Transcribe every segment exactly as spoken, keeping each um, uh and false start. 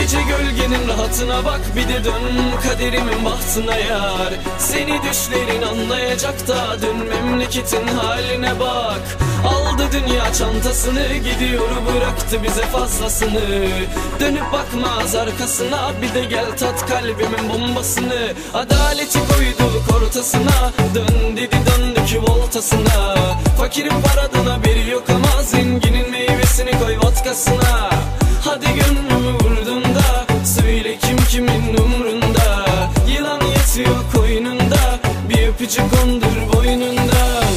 Gece gölgenin rahatına bak, bir de dön kaderimin bahtına yar. Seni düşlerin anlayacak da dön memleketin haline bak. Aldı dünya çantasını, gidiyor bıraktı bize fazlasını. Dönüp bakmaz arkasına, bir de gel tat kalbimin bombasını. Adaleti koyduk ortasına, dön dedi döndük voltasına. Fakirin paradan haberi yok ama zenginin meyvesini koy vodkasına. Hadi gönlümü vurdun da söyle kim kimin umrunda. Yılan yatıyor koynunda, bir öpücük kondur boynundan.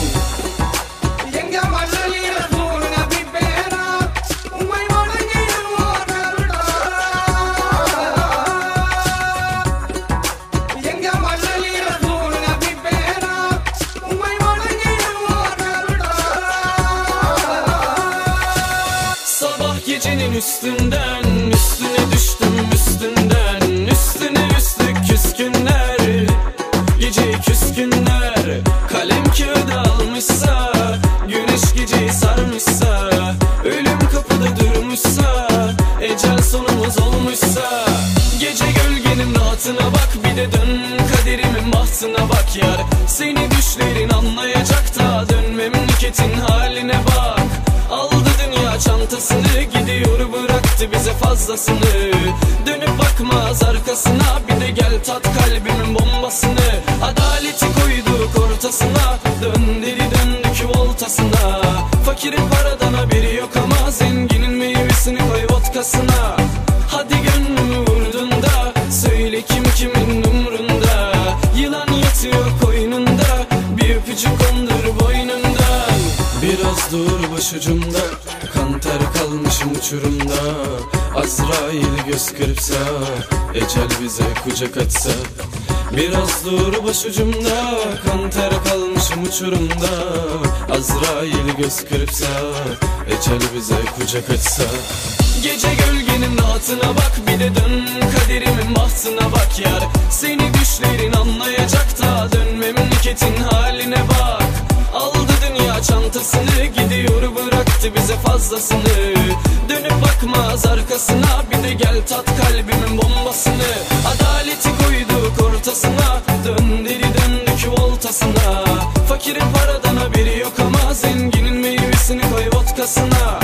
Gecenin üstünden üstüne düştüm üstünden, üstüne üstlük küskünler, geceyi küskünler. Kalem kağıdı almışsa, güneş geceyi sarmışsa, ölüm kapıda durmuşsa, ecel sonumuz olmuşsa. Gece gölgenin rahatına bak, bir de dön kaderimin bahtına bak yar. Seni düşlerin anlayacak da dön memleketin haline bak. Aldı dünya çantasını, gidiyor bıraktı bize fazlasını. Dönüp bakmaz arkasına, bir de gel tat kalbimin bombasını. Adaleti koyduk ortasına, dön dedi döndük voltasına. Fakirin paradan haberi yok ama zenginin meyvesini koy vodkasına. Hadi gönlümü vurdun da söyle kim kimin umrunda. Yılan yatıyor koynunda, bir öpücük kondur boynundan. Biraz dur başucumda, kan ter kalmışım uçurumda. Azrail göz kırpsa, ecel bize kucak açsa. Biraz dur başucumda, kan ter kalmışım uçurumda. Azrail göz kırpsa, ecel bize kucak açsa. Gece gölgenin rahatına bak, bir de dön kaderimin bahtına bak yar. Seni düşlerin anlayacak da dön memleketin haline bak. Aldı dünya çantasını, gidiyor bıraktı bize fazlasını. Dönüp bakmaz arkasına, bir de gel tat kalbimin bombasını. Adaleti koyduk ortasına, dön dedi döndük voltasına. Fakirin paradan haberi yok ama zenginin meyvesini koy vodkasına.